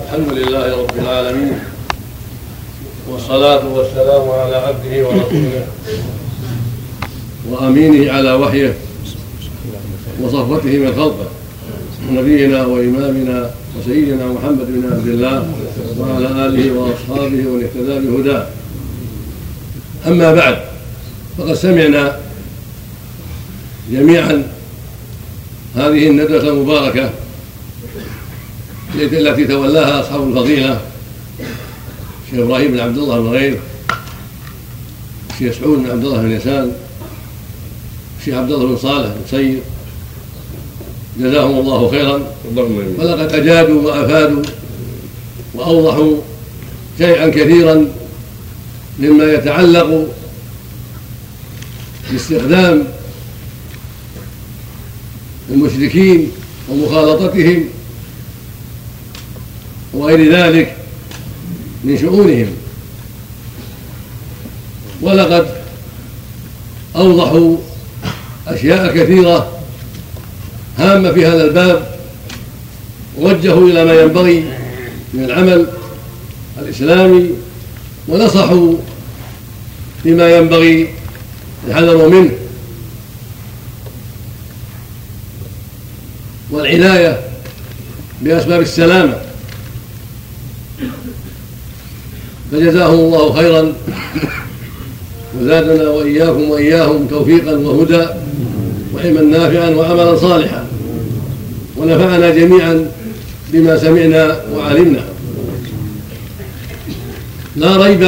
الحمد لله رب العالمين، والصلاة والسلام على عبده ورسوله وأمينه على وحيه وصفوته من خلقه، نبينا وإمامنا وسيدنا محمد بن عبد الله وعلى آله وأصحابه ومن اهتدى بهداه. أما بعد، فقد سمعنا جميعا هذه الندوة المباركة التي تولاها أصحاب الفضيلة الشيخ إبراهيم بن عبد الله بن غير، الشيخ سعود بن عبد الله بن يسان، الشيخ عبد الله بن صالح بن سير، جزاهم الله خيرا. ولقد أجادوا وأفادوا وأوضحوا شيئا كثيرا مما يتعلق باستخدام المشركين ومخالطتهم وغير ذلك من شؤونهم، ولقد أوضحوا أشياء كثيرة هامة في هذا الباب، ووجهوا إلى ما ينبغي من العمل الإسلامي، ونصحوا بما ينبغي الحذر منه والعناية بأسباب السلامة. فجزاهم الله خيرا، وزادنا وإياكم وإياهم توفيقا وهدى وعلما نافعا وعملا صالحا، ونفعنا جميعا بما سمعنا وعلمنا. لا ريب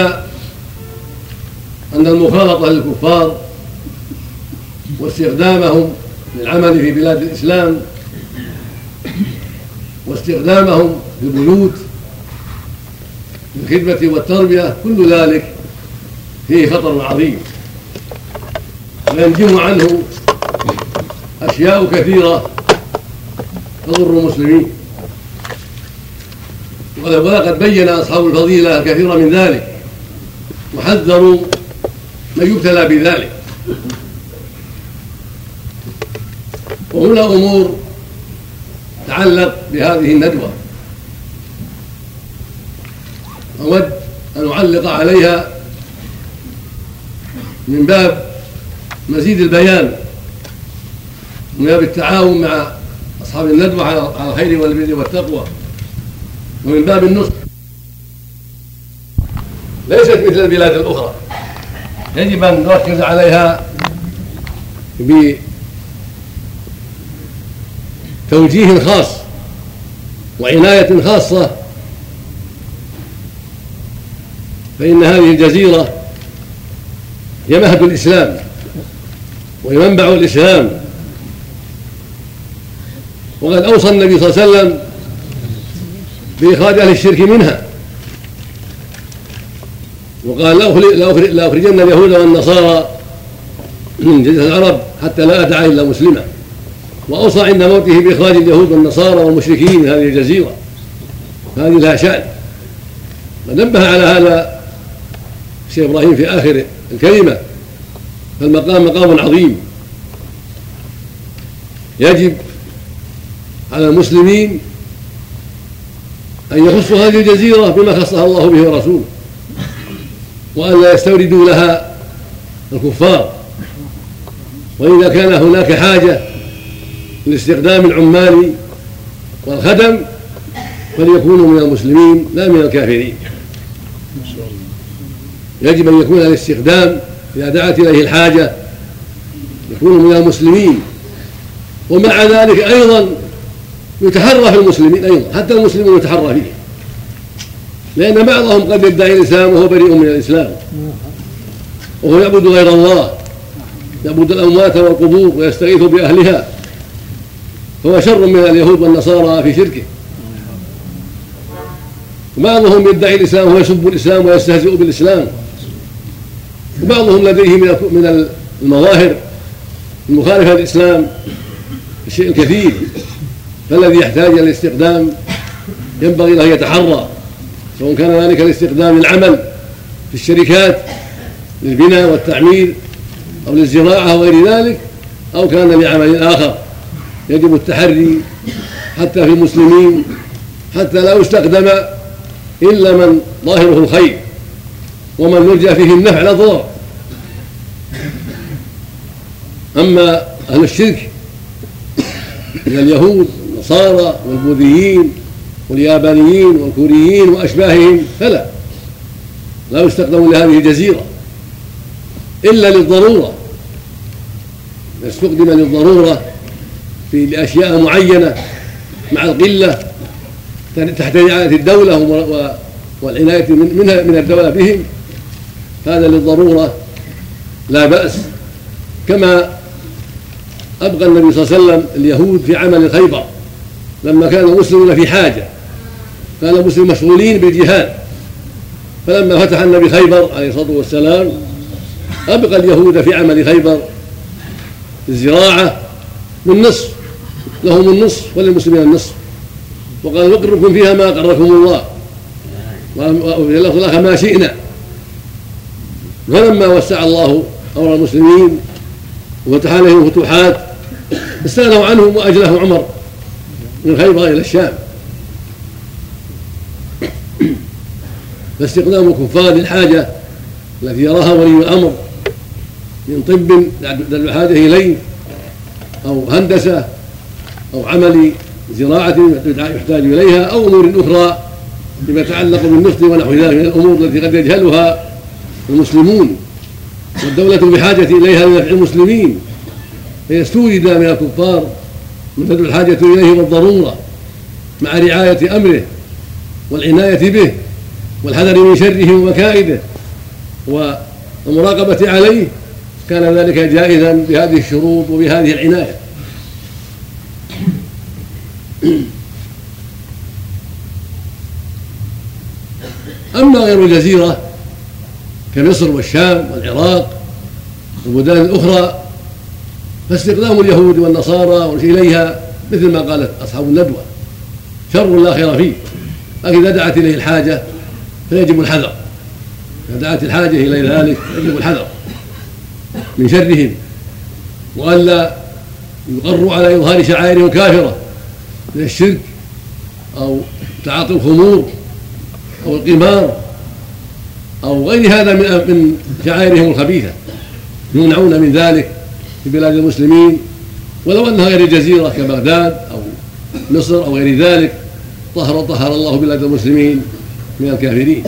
أن المخالطة للكفار واستخدامهم للعمل في بلاد الإسلام واستخدامهم في البيوت للخدمة والتربية، كل ذلك فيه خطر عظيم، وينجم عنه أشياء كثيرة تضر المسلمين، ولقد بين أصحاب الفضيلة الكثير من ذلك وحذروا من يبتلى بذلك. وهنا أمور تتعلق بهذه الندوة أود أن أعلق عليها من باب مزيد البيان، من باب التعاون مع أصحاب الندوة على الخير والبر والتقوى، ومن باب النصح. ليست مثل البلاد الأخرى، يجب أن نركز عليها بتوجيه خاص وعناية خاصة، فإن هذه الجزيرة هي مهد الإسلام وهي منبع الإسلام، وقد أوصى النبي صلى الله عليه وسلم بإخراج أهل الشرك منها، وقال لأخرجن اليهود والنصارى من جزيرة العرب حتى لا أدع إلا مسلما، وأوصى عند موته بإخراج اليهود والنصارى والمشركين من هذه الجزيرة، فهذه لها شأن. ونبه على هذا الشيخ إبراهيم في آخر الكلمة، فالمقام مقام عظيم، يجب على المسلمين أن يخصوا هذه الجزيرة بما خصها الله به ورسوله، وأن لا يستوردوا لها الكفار، وإذا كان هناك حاجة لاستخدام العمال والخدم فليكونوا من المسلمين لا من الكافرين. يجب أن يكون الاستخدام إذا دعت إليه الحاجة يكون من المسلمين، ومع ذلك أيضا يتحرى في المسلمين، أيضا حتى المسلمون يتحرى فيه، لأن بعضهم قد يدعي الإسلام وهو بريء من الإسلام، وهو يعبد غير الله، يعبد الأموات والقبور ويستغيث بأهلها، فهو شر من اليهود والنصارى في شركه. وبعضهم يدعي الإسلام وهو يسب الإسلام ويستهزئ بالإسلام، وبعضهم لديه من المظاهر المخالفة للإسلام الشيء الكثير، فالذي يحتاج إلى الاستخدام ينبغي له يتحرى، سواء كان ذلك الاستخدام للعمل في الشركات للبناء والتعمير أو للزراعة أو غير ذلك، أو كان لعمل آخر. يجب التحري حتى في المسلمين حتى لا يستخدم إلا من ظاهره الخير ومن يرجى فيه النفع لا ضرر. أما أهل الشرك من اليهود والنصارى والبوذيين واليابانيين والكوريين وأشباههم فلا يستخدم لهذه الجزيرة إلا للضرورة، استخدم للضرورة لأشياء معينة مع القلة تحت رعاية الدولة والعناية من الدولة بهم، هذا للضرورة لا بأس. كما أبقى النبي صلى الله عليه وسلم اليهود في عمل خيبر لما كان المسلمون في حاجة، كان المسلمون مشغولين بالجهاد، فلما فتح النبي خيبر عليه الصلاة والسلام أبقى اليهود في عمل خيبر الزراعة بالنصف، لهم النصف وللمسلمين النصف، وقال نقركم فيها ما أقركم الله وفي اللفظ الآخر ما شئنا. فلما وسع الله أمر المسلمين وفتح عليهم الفتوحات استغنوا عنهم وأجله عمر من خيبر إلى الشام. فاستخدام الكفار للحاجة التي يراها ولي الأمر من طب دل حاجة إليه أو هندسة أو عمل زراعة يحتاج إليها أو أمور أخرى فيما يتعلق بالنفط ونحو ذلك من الأمور التي قد يجهلها المسلمون والدولة بحاجة إليها لنفع المسلمين، فيستوجد من الكفار من تدعو الحاجة إليه بالضرورة مع رعاية أمره والعناية به والحذر من شره ومكائده والمراقبة عليه، كان ذلك جائزا بهذه الشروط وبهذه العناية. أما غير الجزيرة كمصر والشام والعراق والبلدان الأخرى فاستخدام اليهود والنصارى إليها مثل ما قالت أصحاب الندوة شر لا خير فيه، لكن إذا دعت إليه الحاجة فيجب الحذر، إذا دعت الحاجة إلى ذلك يجب الحذر من شرهم وألا يقروا على إظهار شعائرهم الكافرة من الشرك أو تعاطي الخمور أو القمار أو غير هذا من شعائرهم الخبيثة، يمنعون من ذلك في بلاد المسلمين ولو أنها غير الجزيرة كبغداد أو مصر أو غير ذلك. طهر الله بلاد المسلمين من الكافرين.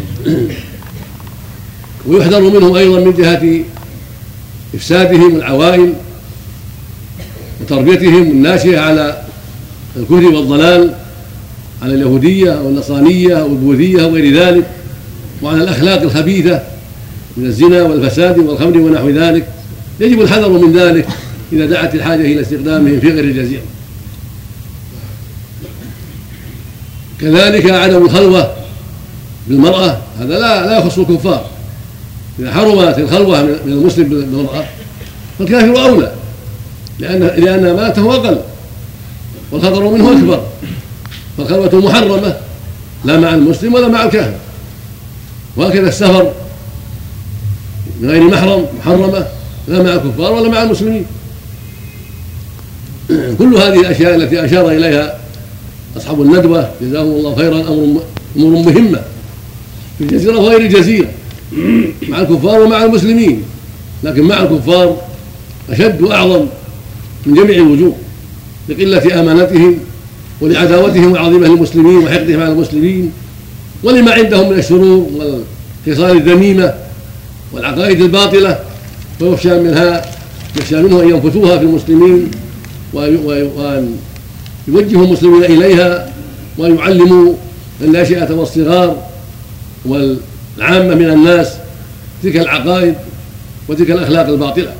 ويحذر منهم أيضا من جهة إفسادهم العوائل وتربيتهم الناشئة على الكفر والضلال، على اليهودية أو النصرانية أو البوذية أو غير ذلك، وعلى الأخلاق الخبيثة من الزنا والفساد والخمر ونحو ذلك، يجب الحذر من ذلك إذا دعت الحاجة إلى استخدامهم في غير الجزيرة. كذلك عدم الخلوة بالمرأة، هذا لا يخص الكفار، إذا حرمت الخلوة من المسلم بالمرأة فالكافر أولى، لأن ماته أقل والخطر منه أكبر، فالخلوة محرمة لا مع المسلم ولا مع الكافر، وهكذا السفر من غير محرم محرمة لا مع الكفار ولا مع المسلمين. كل هذه الأشياء التي أشار إليها أصحاب الندوة جزاهم الله خيرا أمور مهمة في الجزيرة وغير الجزيرة مع الكفار ومع المسلمين، لكن مع الكفار أشد وأعظم من جميع الوجوه لقلة أمانتهم ولعداوتهم العظيمة للمسلمين وحقدهم على المسلمين ولما عندهم من الشرور والخصال الذميمة والعقائد الباطلة، ويخشى منه أن ينفثوها في المسلمين وأن يوجهوا المسلمين إليها وأن يعلموا الناشئة والصغار والعامة من الناس تلك العقائد وتلك الأخلاق الباطلة.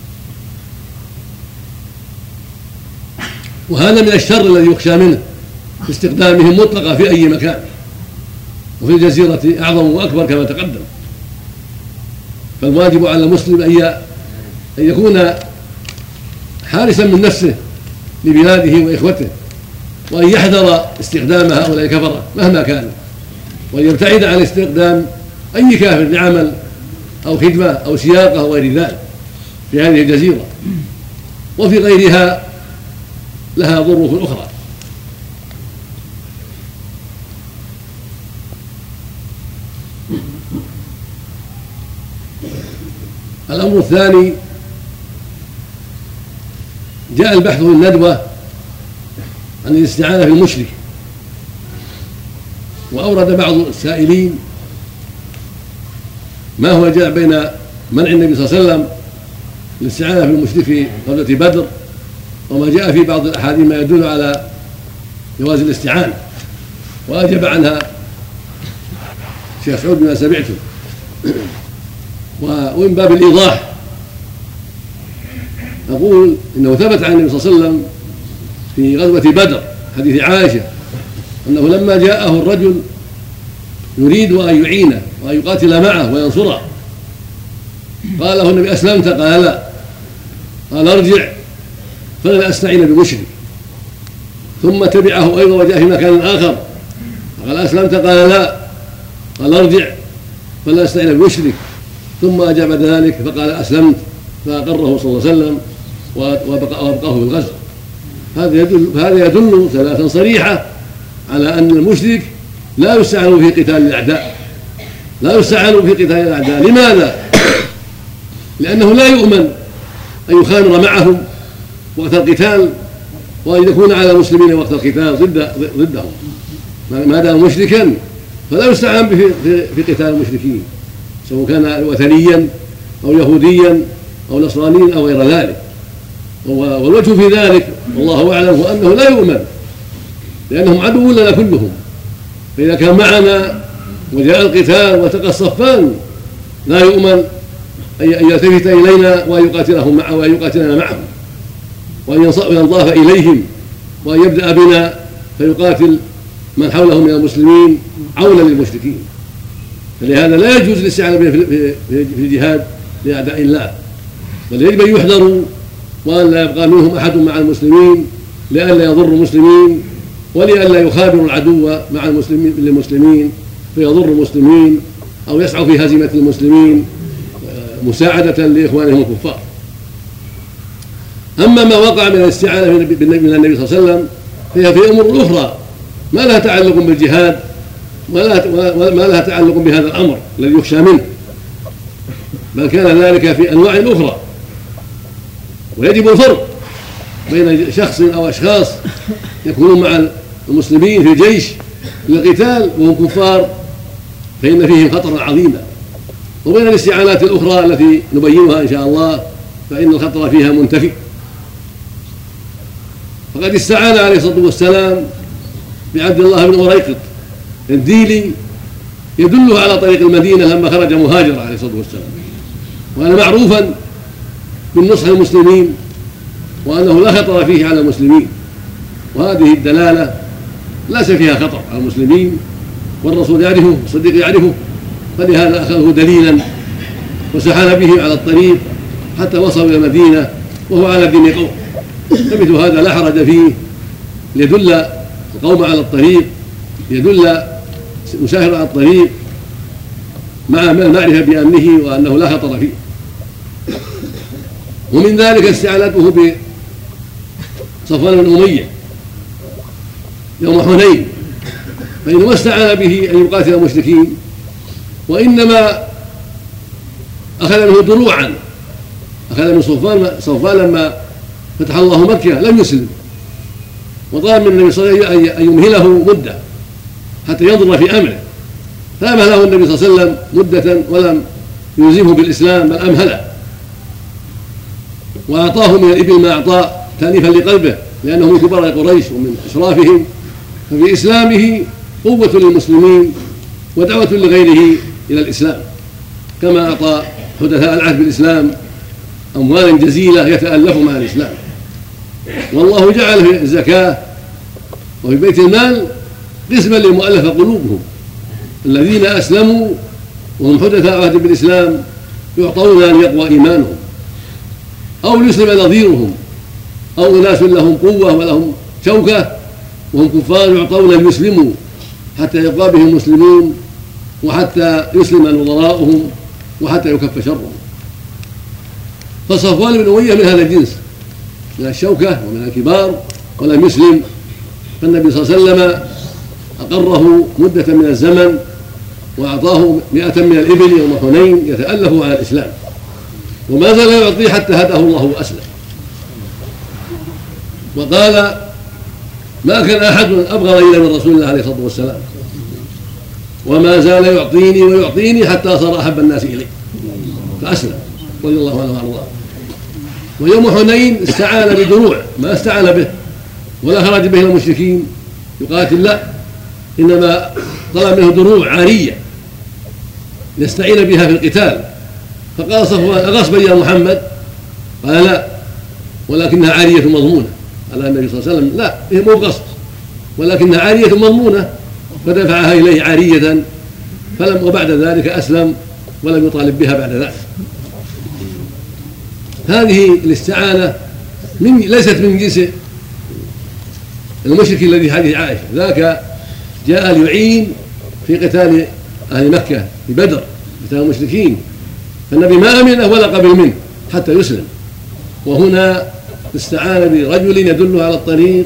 وهذا من الشر الذي يخشى منه في استخدامهم مطلقا في أي مكان، وفي الجزيرة أعظم وأكبر كما تقدم. فالواجب على المسلم أن يكون حارسا من نفسه لبلاده وإخوته، وأن يحذر استخدام هؤلاء الكفرة مهما كان، وأن يبتعد عن استخدام أي كافر لعمل أو خدمة أو سياقة أو غير ذلك في هذه الجزيرة، وفي غيرها لها ظروف أخرى. الأمر الثاني، جاء البحث في الندوة عن الاستعانة بالمشرك، وأورد بعض السائلين ما هو جاء بين منع النبي صلى الله عليه وسلم الاستعانة بالمشرك في غزوة بدر، وما جاء في بعض الأحاديث ما يدل على جواز الاستعانة، وأجاب عنها الشيخ سعود بما سمعتم. ومن باب الإيضاح أقول إنه ثبت عن النبي صلى الله عليه وسلم في غزوة بدر حديث عائشة أنه لما جاءه الرجل يريد أن يعينه وأن يقاتل معه وينصره، قال له النبي: أسلمت؟ قال: لا. قال: ارجع فلا أستعين بمشرك. ثم تبعه أيضا وجاء في مكان آخر قال: أسلمت؟ قال: لا. قال: ارجع فلا أستعين بمشرك. ثم أجاب ذلك فقال: أسلمت، فأقره صلى الله عليه وسلم وأبقاه في الغزو. هذا يدل دلالة صريحة على أن المشرك لا يستعان في قتال الأعداء، لا يستعان في قتال الأعداء. لماذا؟ لأنه لا يؤمن أن يخامر معهم وقت القتال وأن يكون على المسلمين وقت القتال ضدهم. ما دام مشركا فلا يستعان في قتال المشركين، سواء كان وثنيا أو يهوديا أو نصرانيا أو غير ذلك. والوجه في ذلك والله أعلم هو أنه لا يؤمن، لأنهم عدو لنا كلهم. فإذا كان معنا وجاء القتال والتقى الصفان لا يؤمن أن يلتفت إلينا وأن يقاتلنا معهم، وأن ينضاف إليهم وأن يبدأ بنا فيقاتل من حوله من المسلمين عونا للمشركين. فلهذا لا يجوز الاستعانة في الجهاد لأعداء الله، بل يجب أن يحذروا وأن لا يبقى منهم أحد مع المسلمين لئلا يضروا المسلمين ولئلا يخابروا العدو مع المسلمين فيضر المسلمين أو يسعوا في هزيمة المسلمين مساعدة لإخوانهم الكفار. أما ما وقع من الاستعانة من النبي صلى الله عليه وسلم فهي في أمور أخرى ما لها تعلق بالجهاد وما لها تعلق بهذا الأمر الذي يخشى منه، بل كان ذلك في أنواع أخرى. ويجب الفرق بين شخص أو أشخاص يكونون مع المسلمين في الجيش للقتال وهم كفار فإن فيهم خطرا عظيما، وبين الاستعانات الأخرى التي نبينها إن شاء الله فإن الخطر فيها منتفي. فقد استعان عليه الصلاة والسلام بعبد الله بن أريقط الديلي يدله على طريق المدينة لما خرج مهاجرا عليه الصلاة والسلام، وأنا معروفا بالنصح للمسلمين وأنه لا خطر فيه على المسلمين، وهذه الدلالة ليس فيها خطر على المسلمين، والرسول يعرفه والصديق يعرفه، فلهذا أخذه دليلا وسحل به على الطريق حتى وصلوا إلى المدينة وهو على دين قوم. فمثل هذا لا حرج فيه، ليدل القوم على الطريق، يدل مسافر على الطريق مع المعرفة بأمنه وأنه لا خطر فيه. ومن ذلك استعانته بصفوان بن أمية يوم حنين، فإنه ما استعان به أن يقاتل المشركين، وإنما أخذ منه دروعا، أخذ من صفوان لما فتح الله مكة لم يسلم، وطلب من النبي صلى الله عليه وسلم أن يمهله مدة حتى ينظر في أمره، فأمهله النبي صلى الله عليه وسلم مدة ولم يلزمه بالإسلام بل أمهله، وأعطاه من الإبل ما أعطاه تأليفا لقلبه لأنه من كبار قريش ومن أشرافهم، ففي إسلامه قوة للمسلمين ودعوة لغيره إلى الإسلام، كما أعطى حدثاء العهد بالإسلام أموالا جزيلة يتألف مع الإسلام. والله جعل في الزكاة وفي بيت المال قسما للمؤلفة قلوبهم، الذين أسلموا وهم حدثاء عهد بالإسلام يعطون أن يقوى إيمانهم، أو يسلم نظيرهم، أو أناس لهم قوة ولهم شوكة وهم كفار يعطون أن يسلموا حتى يبقى بهم المسلمون وحتى يسلم نظراؤهم وحتى يكف شرهم. فصفوان بن أمية من هذا الجنس من الشوكة ومن الكبار ولم يسلم، فالنبي صلى الله عليه وسلم أقره مدة من الزمن وأعطاه 100 من الإبل يوم حنين يتألف على الإسلام، وما زال يعطيه حتى هداه الله وأسلم. وقال: ما كان أحد أبغض إلي من رسول الله عليه الصلاة والسلام، وما زال يعطيني ويعطيني حتى صار أحب الناس إلي، فأسلم رضي الله عنه وأرضاه. ويوم حنين استعان بدروع ما استعان به ولا خرج به المشركين يقاتل، لا، إنما طلب منه دروع عارية يستعين بها في القتال. فقال صفوان: أغصبا يا محمد؟ قال: لا، ولكنها عارية مضمونة. قال النبي صلى الله عليه وسلم: لا، هي مو غصب ولكنها عارية مضمونة، فدفعها إليه عارية، وبعد ذلك أسلم ولم يطالب بها بعد ذلك. هذه الاستعانة ليست من جنس المشرك الذي في حديث عائشة، ذاك جاء ليعين في قتال أهل مكة في بدر، قتال المشركين، فالنبي ما أمنه ولا قبل منه حتى يسلم. وهنا استعان برجل يدل على الطريق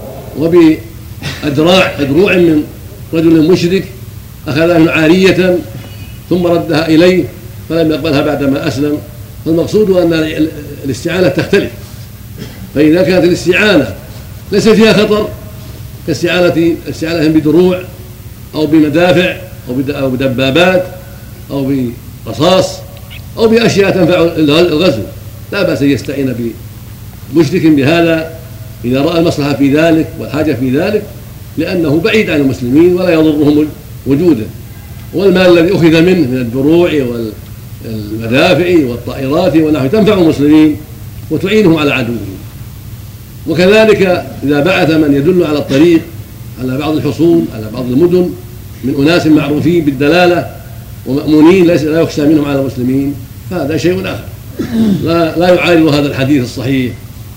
وبأدروع من رجل مشرك أخذها من عارية ثم ردها إليه فلم يقبلها بعدما أسلم. فالمقصود أن الاستعانة تختلف، فإذا كانت الاستعانة ليس فيها خطر كاستعانة بدروع أو بمدافع أو بدبابات أو برصاص أو بأشياء تنفع الغزو، لا بأس أن يستعين بمشرك بهذا إذا رأى المصلحة في ذلك والحاجة في ذلك، لأنه بعيد عن المسلمين ولا يضرهم وجوده. والمال الذي أخذ منه من الدروع والمدافع والطائرات ونحو تنفع المسلمين وتعينهم على عدوهم. وكذلك إذا بعث من يدل على الطريق على بعض الحصون على بعض المدن من أناس معروفين بالدلالة ومأمونين لا يخشى منهم على المسلمين، فهذا شيء آخر لا يعارض هذا الحديث الصحيح.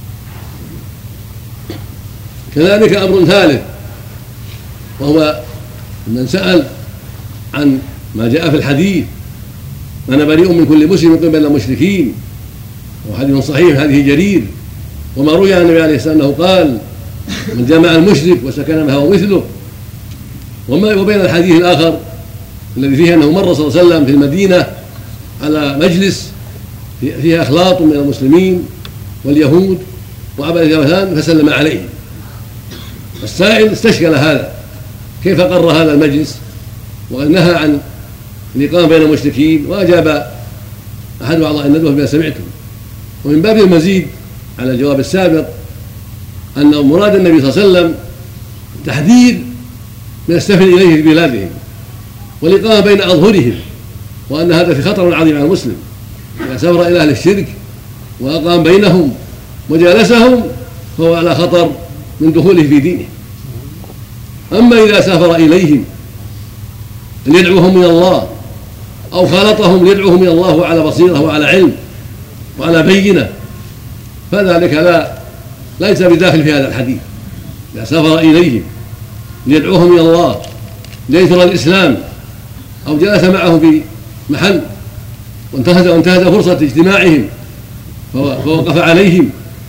كذلك أمر ثالث، وهو من سأل عن ما جاء في الحديث: أنا بريء من كل مسلم من قبل المشركين، وحديث صحيح هذه جرير. وما روي عن النبي عليه الصلاة والسلام أنه قال: من جمع المشرك وسكن معه مثله. وبين الحديث الآخر الذي فيه أنه مر صلى الله عليه وسلم في المدينة على مجلس فيها أخلاط من المسلمين واليهود وعبدة الأوثان فسلم عليهم. السائل استشكل هذا، كيف قر هذا المجلس وقد نهى عن الإقامة بين المشركين؟ وأجاب أحد أعضاء الندوة بما سمعتم. ومن باب المزيد على الجواب السابق أن مراد النبي صلى الله عليه وسلم تحذير من السفر إليه في بلادهم والإقامة بين أظهرهم، وأن هذا في خطر عظيم على المسلم. إذا سافر إلى أهل الشرك وأقام بينهم وجالسهم فهو على خطر من دخوله في دينه. أما إذا سافر إليهم ليدعوهم من الله أو خالطهم ليدعوهم من الله على بصيرة وعلى علم وعلى بينة فذلك ليس بداخل في هذا الحديث. إذا سافر إليهم ليدعوهم من الله لينشر الإسلام أو جلس معهم في محل وانتهز فرصة اجتماعهم فوقف عليهم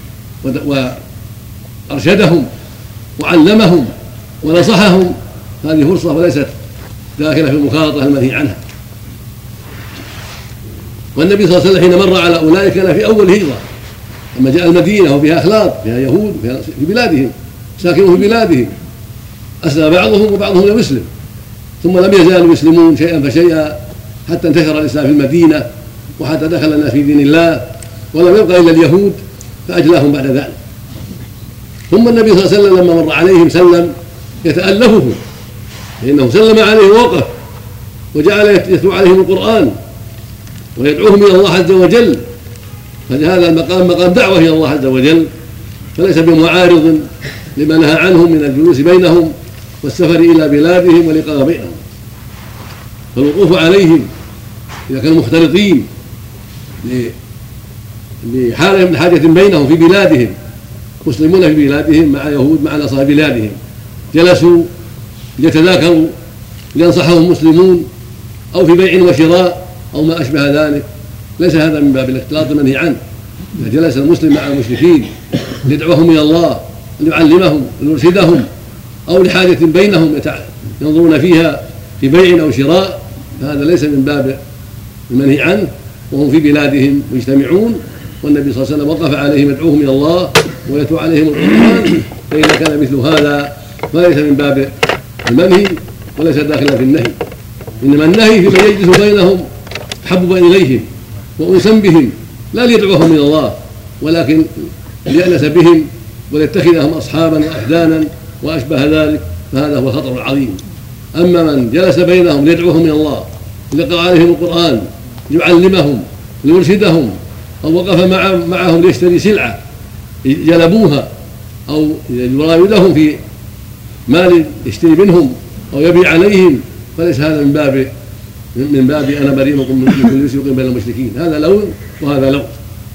وأرشدهم وعلمهم ونصحهم، هذه فرصة وليست داخلة في المخالطة المنهي عنها. والنبي صلى الله عليه وسلم حين مر على أولئك كان في أول هجرة لما جاء المدينة وفيها أخلاط فيها يهود في بلادهم ساكنون في بلادهم، أسلم بعضهم وبعضهم لم يسلم، ثم لم يزالوا يسلمون شيئا فشيئا حتى انتشر الإسلام في المدينة وحتى دخل الناس في دين الله ولم يبقى إلا اليهود فأجلاهم بعد ذلك. ثم النبي صلى الله عليه وسلم لما مر عليهم سلم يتألفهم، فإنه سلم عليهم ووقف وجعل يتلو عليهم القرآن ويدعوهم إلى الله عز وجل، فهذا المقام مقام دعوة إلى الله عز وجل، فليس بمعارض لما نهى عنهم من الجلوس بينهم والسفر إلى بلادهم والإقامة بينهم. فالوقوف عليهم إذا كانوا مختلطين لحاجة بينهم في بلادهم، مسلمون في بلادهم مع يهود مع نصارى بلادهم، جلسوا ليتذاكروا لينصحهم مسلمون أو في بيع وشراء أو ما أشبه ذلك، ليس هذا من باب الاختلاط المنهي عنه. إذا جلس المسلم مع المشركين ليدعوهم إلى الله ليعلمهم ليرشدهم أو لحاجة بينهم ينظرون فيها في بيع أو شراء فهذا ليس من باب المنهي عنه، وهم في بلادهم مجتمعون، والنبي صلى الله عليه وسلم وقف عليهم يدعوهم الى الله ويتلو عليهم القرآن، فإذا كان مثل هذا فليس من باب المنهي وليس داخلا في النهي، إنما النهي في من يجلس بينهم حببا إليهم وأنسا بهم، لا ليدعوهم إلى الله ولكن ليأنس بهم وليتخذهم أصحابا وأحدانا وأشبه ذلك، فهذا هو الخطر العظيم. أما من جلس بينهم ليدعوهم إلى الله، ليقرأ عليهم القرآن، ليعلمهم، ليرشدهم، أو وقف معهم ليشتري سلعة جلبوها أو يراودهم في مال يشتري منهم أو يبيع عليهم، فليس هذا من باب أنا بريء من كل يسرق بين المشركين، هذا لون وهذا لون.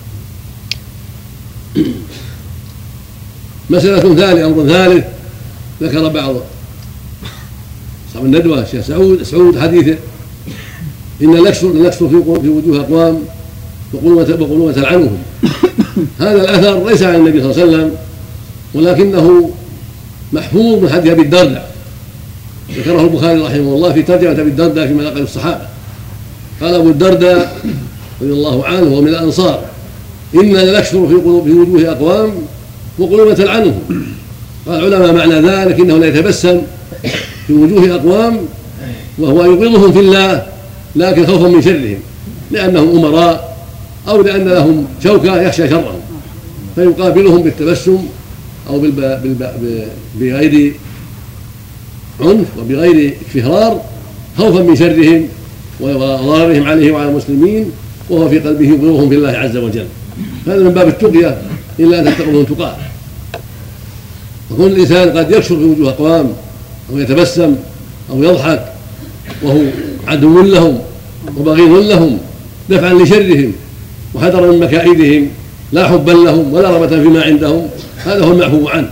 مسألة ثالثة، أمر ثالث ذكر بعض أصحاب الندوة الشيخ سعود حديثه: إن نكسر في وجوه أقوام وقلوب تلعنهم. هذا الأثر ليس عن النبي صلى الله عليه وسلم، ولكنه محفوظ من حديث أبي الدرداء، ذكره البخاري رحمه الله في ترجمة أبي الدرداء في مناقب الصحابة. قال أبو الدرداء رضي الله عنه ومن الأنصار: إنا لنكسر في وجوه أقوام وقلوب تلعنهم. قال العلماء معنى ذلك إنه لا يتبسم في وجوه أقوام وهو يبغضهم في الله، لكن خوفا من شرهم، لأنهم أمراء أو لأن لهم شوكة يخشى شرهم، فيقابلهم بالتبسم أو بغير عنف وبغير اكفهار، خوفا من شرهم وضررهم عليه وعلى المسلمين، وهو في قلبه يبغضهم في الله عز وجل. هذا من باب التقية، إلا أن تتقوا من تقاه. وكل الإنسان قد يكشر في وجوه أقوام أو يتبسم أو يضحك وهو عدو لهم وبغيض لهم دفعا لشرهم وحذرا من مكائدهم، لا حبا لهم ولا رغبة فيما عندهم، هذا هو المعفو عنه.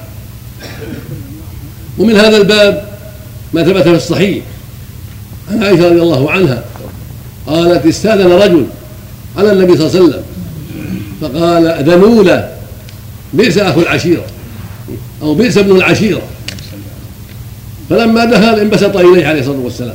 ومن هذا الباب ما ثبت في الصحيح عن عائشة رضي الله عنها قالت: استأذن رجل على النبي صلى الله عليه وسلم فقال: ذنولة بئس أخو العشيرة أو بئس ابن العشيرة. فلما دخل انبسط إليه عليه الصلاة والسلام.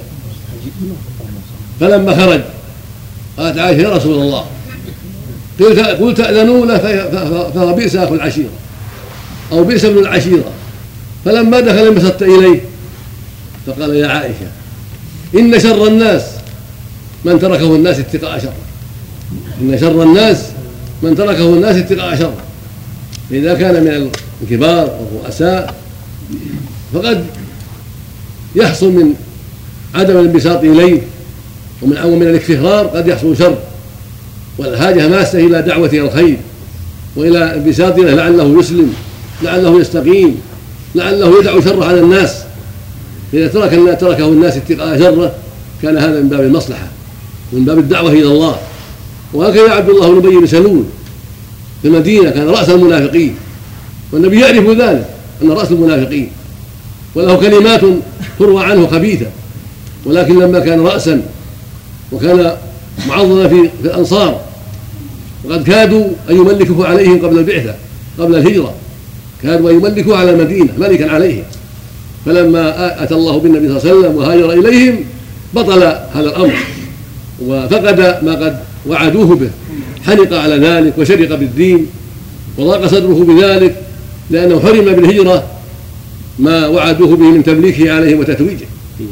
فلما خرج قالت عائشة: يا رسول الله، قلت ذنولة فهو بئس أخو العشيرة أو بئس ابن العشيرة. فلما دخل انبسطت إليه فقال: يا عائشة، إن شر الناس من تركه الناس اتقاء شره. إن شر الناس من تركه الناس اتقاء شره. فإذا كان من الكبار والرؤساء فقد يحصل من عدم الانبساط إليه ومن الاكفهار قد يحصل شر، والحاجة ماسة إلى دعوة إلى الخير وإلى انبساط له، لعله يسلم، لعله يستقيم، لعله يدع شره على الناس. فإذا تركه الناس اتقاء شره كان هذا من باب المصلحة ومن باب الدعوة إلى الله. وهكذا عبد الله بن أبي بن سلول في المدينة كان رأس المنافقين، والنبي يعرف ذلك أن رأس المنافقين، وله كلمات تروى عنه خبيثة، ولكن لما كان رأسا وكان معظما في الأنصار وقد كادوا أن يملكوه عليهم قبل البعثة قبل الهجرة، كادوا أن يملكوه على المدينة ملكا عليهم. فلما أتى الله بالنبي صلى الله عليه وسلم وهاجر إليهم بطل هذا الأمر وفقد ما قد وعدوه به، حنق على ذلك وشرق بالدين وضاق صدره بذلك، لأنه حرم بالهجرة ما وعدوه به من تمليكه عليهم وتتويجه،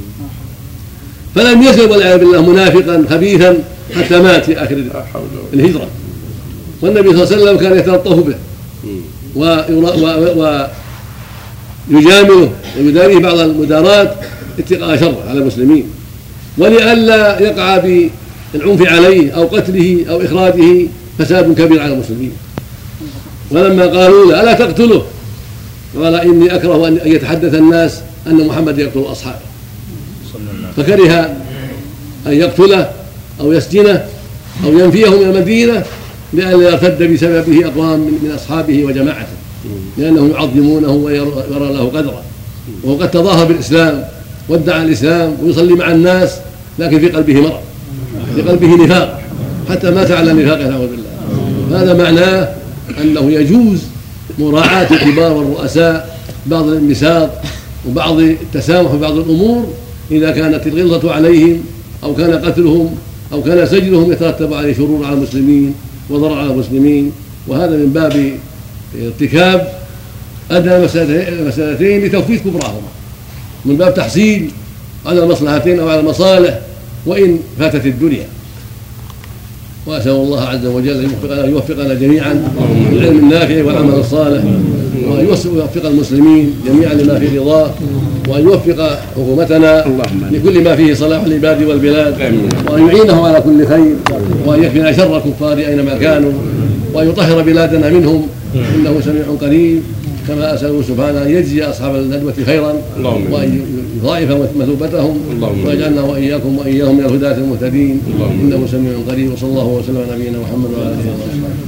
فلم يزل والعياذ بالله منافقا خبيثا حتى مات في آخر الهجرة. والنبي صلى الله عليه وسلم كان يتلطف به ويجامله ويداريه بعض المدارات اتقاء شره على المسلمين، ولئلا يقع بالعنف عليه أو قتله أو إخراجه فساد كبير على المسلمين. ولما قالوا له: ألا تقتله؟ قال: إني أكره أن يتحدث الناس أن محمد يقتل أصحابه، فكره أن يقتله أو يسجنه أو ينفيه من المدينة لئلا يرتد بسببه أقوام من أصحابه وجماعته، لأنهم يعظمونه ويرى له قدرا، وهو قد تظاهر بالإسلام وادعى الإسلام ويصلي مع الناس، لكن في قلبه مرض، في قلبه نفاق، حتى مات على نفاقه نعوذ بالله. هذا معناه أنه يجوز مراعاة الكبار والرؤساء بعض الانبساط وبعض التسامح في بعض الأمور إذا كانت الغلظة عليهم أو كان قتلهم أو كان سجنهم يترتب عليه شرور على المسلمين وضرر على المسلمين، وهذا من باب ارتكاب أدنى المسألتين لتوفيق كبراهما، من باب تحصيل على المصلحتين أو على المصالح وإن فاتت الدنيا. وأسأل الله عز وجل أن يوفقنا جميعا للعلم النافع والعمل الصالح، وأن يوفق المسلمين جميعا لما في رضاه، وأن يوفق حكومتنا لكل ما فيه صلاح العباد والبلاد، وأن يعينهم على كل خير، وأن يكفينا شر الكفار أينما كانوا، وأن يطهر بلادنا منهم إنه سميع قريب. كما أسأله سبحانه أن يجزي أصحاب الندوة خيرا، وأن يضاعف مثوبتهم، ويجعلنا وإياكم وإياهم من الهداة المهتدين إنه سميع قريب. وصلى الله وسلم على نبينا محمد وعلى آله وصحبه.